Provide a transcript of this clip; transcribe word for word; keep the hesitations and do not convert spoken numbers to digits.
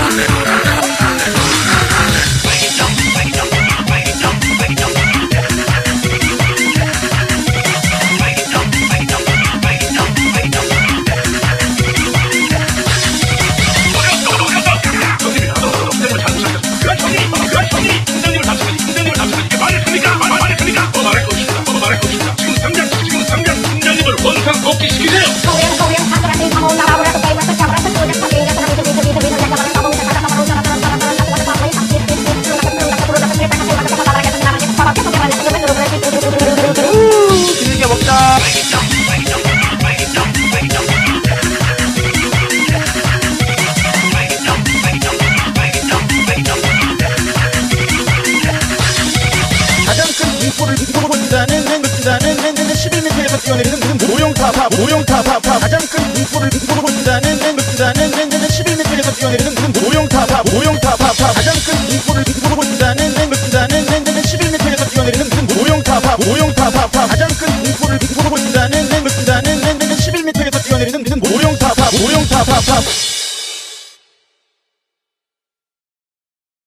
길게 먹자. 가장 큰 공포를 공포본다는 낸는다는 십일 미터에서 뛰어내리는 모룡타파 모룡타파 가장 큰 공포를 공포본다는 낸는다는 십일 미터에서 뛰어내리는 모룡타파 모룡타파 가장 큰 공포를 공포본다는 낸는다는 십일 미터에서 뛰어내리는 모룡타파 모룡타파 가장 큰 공포를 공포본다는 낸는다는 십일 미터에서 뛰어내리는 모룡타파 모룡타파